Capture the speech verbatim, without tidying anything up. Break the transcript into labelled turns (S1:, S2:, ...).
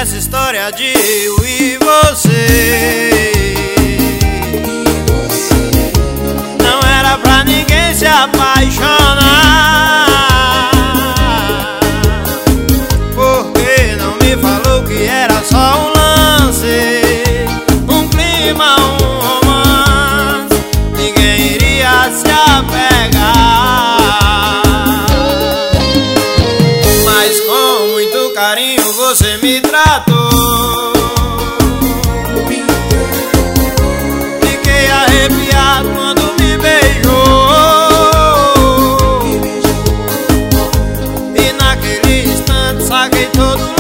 S1: essa história de eu e você não era pra ninguém se apaixonar. Porque não me falou que era só um lance, um clima, um romance, ninguém iria se apegar. Mas com muito carinho você me tratou, fiquei arrepiado quando me beijou, e naquele instante saquei todo